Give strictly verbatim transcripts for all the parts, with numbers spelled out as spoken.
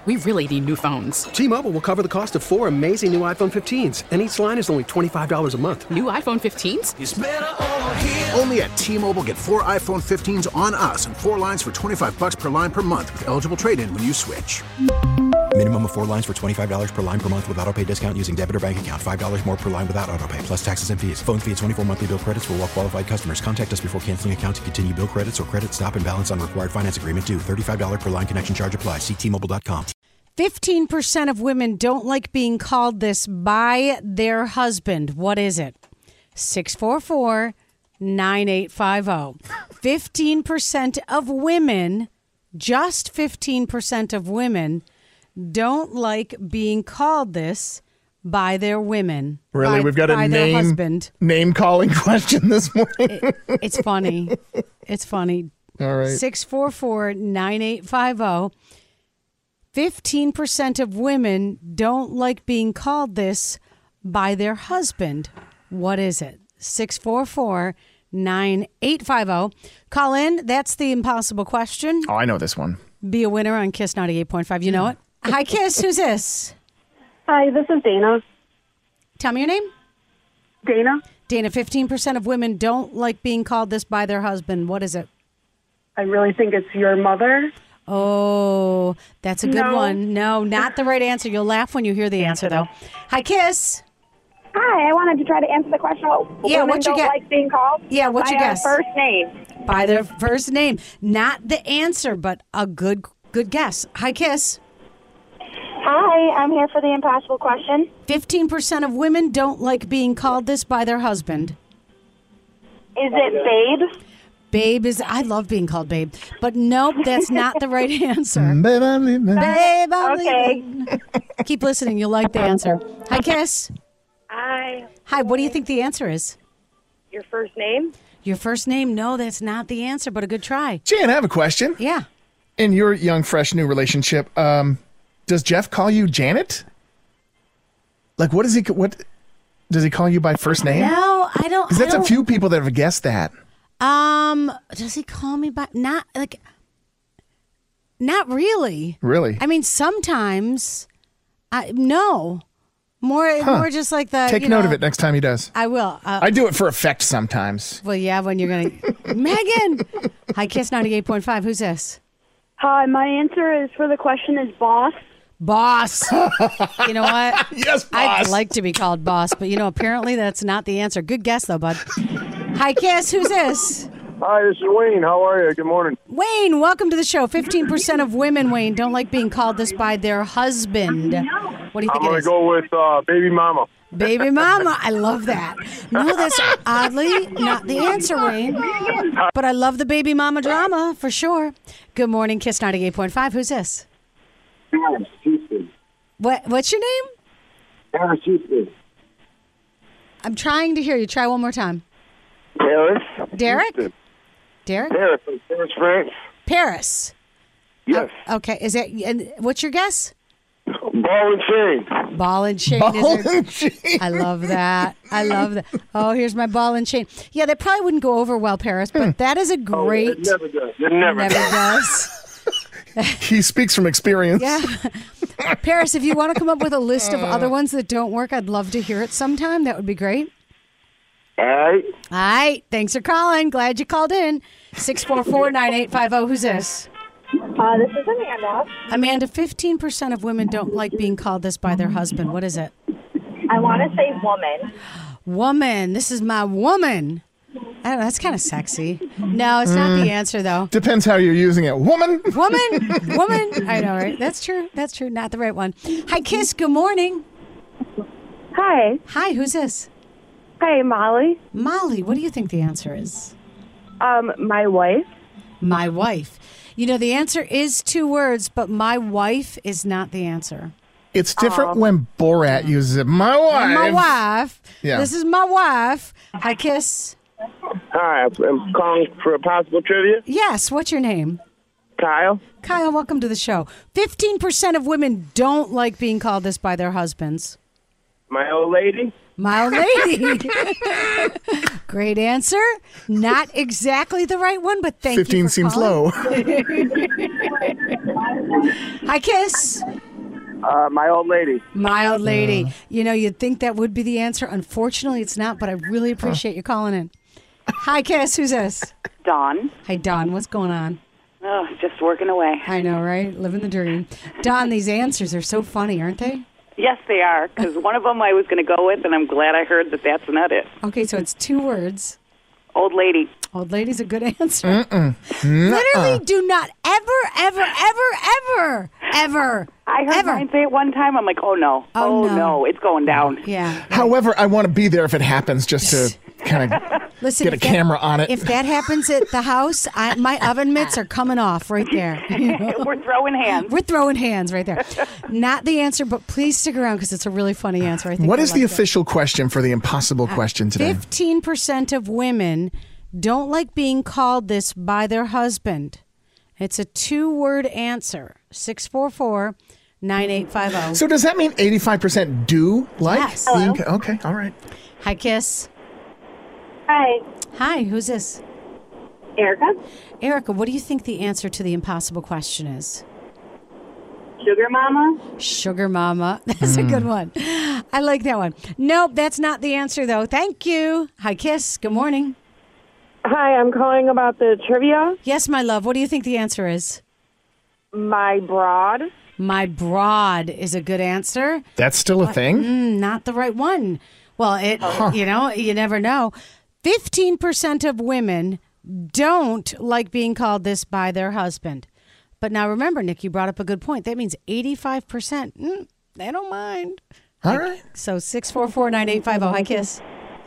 We really need new phones. T-Mobile will cover the cost of four amazing new iPhone fifteens, and each line is only twenty-five dollars a month. New iPhone fifteens? It's better over here. Only at T-Mobile, get four iPhone fifteens on us and four lines for twenty-five dollars per line per month with eligible trade-in when you switch. Minimum of four lines for twenty-five dollars per line per month with autopay discount using debit or bank account. five dollars more per line without autopay, plus taxes and fees. Phone fee at twenty-four monthly bill credits for well-qualified customers. Contact us before canceling account to continue bill credits or credit stop and balance on required finance agreement due. thirty-five dollars per line connection charge applies. See T Mobile dot com. fifteen percent of women don't like being called this by their husband. What is it? six four four, nine eight five zero. fifteen percent of women, just fifteen percent of women, don't like being called this by their women. Really? By, We've got a by their name, husband. name calling question this morning. It, it's funny. It's funny. All right. six four four, nine eight five zero. fifteen percent of women don't like being called this by their husband. What is it? six four four, nine eight five zero. Call in. That's the impossible question. Oh, I know this one. Be a winner on Kiss ninety-eight point five. You know it? Hi, Kiss. Who's this? Hi, this is Dana. Tell me your name. Dana. Dana, fifteen percent of women don't like being called this by their husband. What is it? I really think it's your mother. Oh, that's a good No. one. No, not the right answer. You'll laugh when you hear the answer, though. Hi, Kiss. Hi, I wanted to try to answer the question. What Yeah, women what's your don't guess? like being called? Yeah, what's by your our guess? First name. By their first name. Not the answer, but a good good guess. Hi, Kiss. Hi, I'm here for the impossible question. fifteen percent of women don't like being called this by their husband. Is it Babe? Babe is, I love being called babe, but nope, that's not the right answer. Babe, I'm leaving. Babe, I'm Okay. leaving. Keep listening, you'll like the answer. Hi, Kiss. Hi. Hi, what do you think the answer is? Your first name? Your first name? No, that's not the answer, but a good try. Jan, I have a question. Yeah. In your young, fresh, new relationship, um, does Jeff call you Janet? Like, what is he? What does he call you by first name? No, I don't. Because I that's a don't- few people that have guessed that. Um, does he call me by not like not really. Really? I mean, sometimes I no. More Huh. more just like the Take you note know, of it next time he does. I will. Uh, I do it for effect sometimes. well, yeah, when you're going to Megan. Hi, Kiss ninety-eight point five. Who's this? Hi, my answer is for the question is boss. Boss. You know what? Yes, boss. I'd like to be called boss, but you know, apparently that's not the answer. Good guess though, bud. Hi, Kiss. Who's this? Hi, this is Wayne. How are you? Good morning. Wayne, welcome to the show. fifteen percent of women, Wayne, don't like being called this by their husband. What do you I'm think going it to is? go with uh, baby mama. Baby mama. I love that. No, that's oddly not the answer, Wayne. But I love the baby mama drama for sure. Good morning, Kiss ninety-eight point five. Who's this? Paris, Houston. What? What's your name? Paris, Houston. I'm trying to hear you. Try one more time. Paris. Derek? Houston. Derek? Paris, Paris, France. Paris. Yes. Okay. Is that? And what's your guess? Ball and chain. Ball and chain. Ball is there- and chain. I love that. I love that. Oh, here's my ball and chain. Yeah, that probably wouldn't go over well, Paris, but that is a great. Oh, it never does. It never, never does. does. He speaks from experience. Yeah. Paris, if you want to come up with a list of other ones that don't work, I'd love to hear it sometime. That would be great. All right. All right. Thanks for calling. Glad you called in. six four four, nine eight five zero. Who's this? Uh, this is Amanda. Amanda, fifteen percent of women don't like being called this by their husband. What is it? I want to say woman. Woman. This is my woman. I don't know. That's kind of sexy. No, it's not the answer, though. Depends how you're using it. Woman. Woman. Woman. I know, right? That's true. That's true. Not the right one. Hi, Kiss. Good morning. Hi. Hi, who's this? Hi, Molly. Molly. What do you think the answer is? Um, my wife. My wife. You know, the answer is two words, but my wife is not the answer. It's different when Borat uses it. My wife. My wife. Yeah. This is my wife. Hi, Kiss. Hi, I'm calling for a possible trivia. Yes. What's your name? Kyle. Kyle, welcome to the show. fifteen percent of women don't like being called this by their husbands. My old lady. My old lady. Great answer. Not exactly the right one, but thank fifteen you for seems calling. low. Hi, Kiss. Uh, my old lady. My old lady. You know, you'd think that would be the answer. Unfortunately, it's not, but I really appreciate you calling in. Hi, Kiss. Who's this? Dawn. Hi, Dawn. What's going on? Oh, just working away. I know, right? Living the dream. Dawn, these answers are so funny, aren't they? Yes, they are, because one of them I was going to go with, and I'm glad I heard that that's not it. Okay, so it's two words. Old lady. Old lady's a good answer. Mm-mm. Literally do not ever, ever, ever, ever, ever, I heard ever. mine say it one time. I'm like, oh, no. Oh, Oh, no. no. It's going down. Yeah. However, I want to be there if it happens, just to kind of Listen, get a if that- camera on it. If that happens at the house, I, my oven mitts are coming off right there. We're throwing hands. We're throwing hands right there. Not the answer, but please stick around because it's a really funny answer. I think What you'll is the like it. official question for the impossible question today? fifteen percent of women don't like being called this by their husband. It's a two-word answer. six four four, nine eight five zero. So does that mean eighty-five percent do like Yes. being... Okay, all right. Hi, Kiss. Hi, Hi, who's this? Erica. Erica, what do you think the answer to the impossible question is? Sugar Mama. Sugar Mama. That's a good one. I like that one. Nope, that's not the answer, though. Thank you. Hi, Kiss. Good morning. Hi, I'm calling about the trivia. Yes, my love. What do you think the answer is? My broad. My broad is a good answer. That's still a thing? Mm, not the right one. Well, it you know, you never know. fifteen percent of women don't like being called this by their husband. But now remember, Nick, you brought up a good point. That means eighty-five percent, mm, they don't mind. All right. So six four four, nine eight five zero. Hi, Kiss.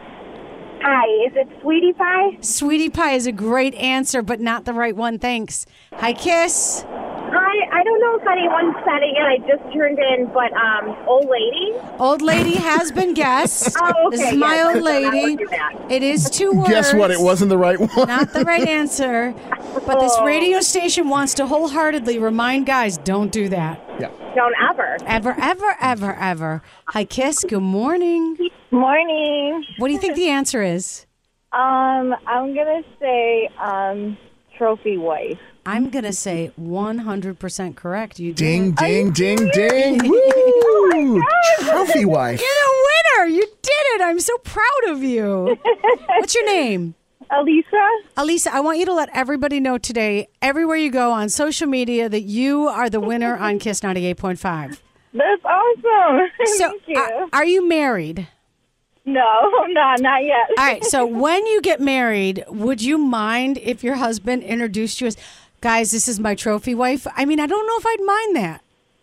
Hi, is it Sweetie Pie? Sweetie Pie is a great answer, but not the right one. Thanks. Hi, Kiss. Hi, I don't know if anyone's said it yet. I just turned in, but um, old lady. Old lady has been guessed. Oh, This okay, is my yes, old I will lady. do that. It is two words. Guess what? It wasn't the right one. Not the right answer. But this radio station wants to wholeheartedly remind guys, don't do that. Yeah. Don't ever. Ever, ever, ever, ever. Hi, Kiss. Good morning. Morning. What do you think the answer is? Um, I'm gonna say um, trophy wife. I'm going to say one hundred percent correct. You Ding, did. ding, ding, ding. Woo! Trophy wife. You're the winner. You did it. I'm so proud of you. What's your name? Elisa. Elisa, I want you to let everybody know today, everywhere you go on social media, that you are the winner on Kiss ninety-eight point five. That's awesome. So, Thank you. are, are you married? no, no, not yet. All right. So, when you get married, would you mind if your husband introduced you as, guys, this is my trophy wife? I mean, I don't know if I'd mind that.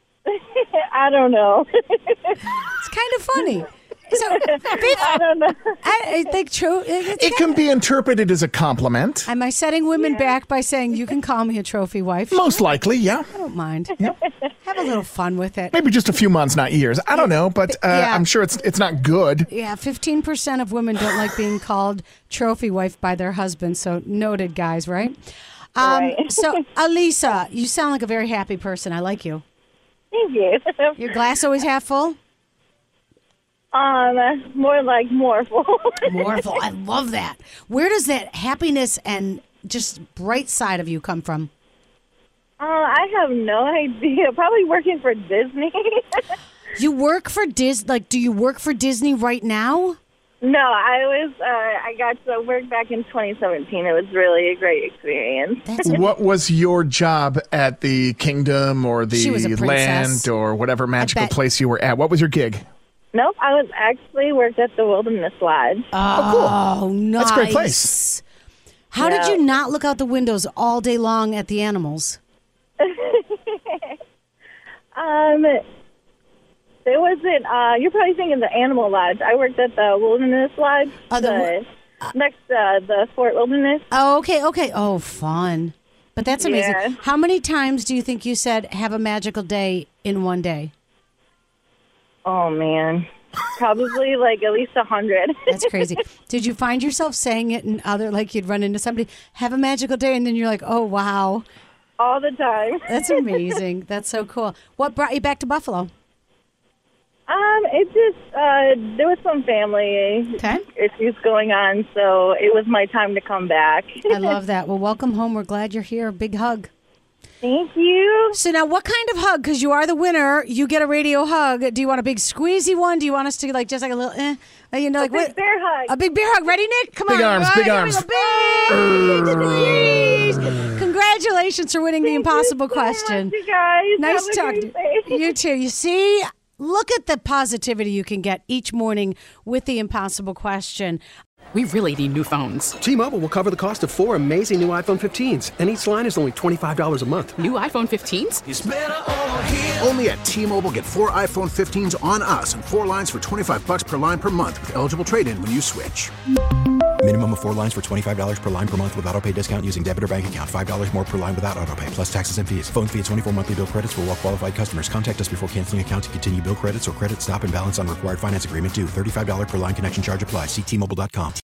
I don't know. It's kind of funny. So, I don't know. I, I think tro- it's It can be interpreted as a compliment. Am I setting women back by saying you can call me a trophy wife? Most likely, yeah. I don't mind. Have a little fun with it. Maybe just a few months, not years. I don't know, but uh, Yeah. I'm sure it's it's not good. Yeah, fifteen percent of women don't like being called trophy wife by their husband. So noted, guys, right? Um, Right. So, Alisa, you sound like a very happy person. I like you. Thank you. Your glass always half full? Um, more like more full. More full. I love that. Where does that happiness and just bright side of you come from? Uh, I have no idea. Probably working for Disney. You work for Dis? Like, do you work for Disney right now? No, I was. Uh, I got to work back in twenty seventeen. It was really a great experience. That's What was your job at the kingdom or She was a the princess. land or whatever magical bet. place you were at? What was your gig? Nope, I was actually worked at the Wilderness Lodge. Oh, nice. That's a great place. How Yeah. did you not look out the windows all day long at the animals? Um, there wasn't. Uh, you're probably thinking the Animal Lodge. I worked at the Wilderness Lodge. Oh, the the, next uh, the Fort Wilderness. Oh, okay, okay. Oh, fun. But that's amazing. Yeah. How many times do you think you said have a magical day in one day? Oh man, probably like at least a hundred. That's crazy. Did you find yourself saying it in other, like you'd run into somebody, have a magical day, and then you're like, oh, wow. All the time. That's amazing. That's so cool. What brought you back to Buffalo? Um, it just uh, there was some family Okay. issues going on, so it was my time to come back. I love that. Well, welcome home. We're glad you're here. Big hug. Thank you. So now, what kind of hug? Because you are the winner. You get a radio hug. Do you want a big squeezy one? Do you want us to like just like a little, eh? You know, like a big what? bear hug. A big bear hug. Ready, Nick? Come Big on. arms, All big right, arms. here we go. Big squeeze. Congratulations for winning the Thank impossible you so question. much, you guys. Nice Have a talking great to you. day. You too. You see, look at the positivity you can get each morning with the impossible question. We really need new phones. T-Mobile will cover the cost of four amazing new iPhone fifteens, and each line is only twenty-five dollars a month. New iPhone fifteens? Only at T-Mobile, get four iPhone fifteens on us and four lines for twenty-five bucks per line per month with eligible trade-in when you switch. Minimum of four lines for twenty-five dollars per line per month with autopay discount using debit or bank account. five dollars more per line without autopay, plus taxes and fees. Phone fee at twenty-four monthly bill credits for well-qualified customers. Contact us before canceling account to continue bill credits or credit stop and balance on required finance agreement due. thirty-five dollars per line connection charge applies. See T Mobile dot com.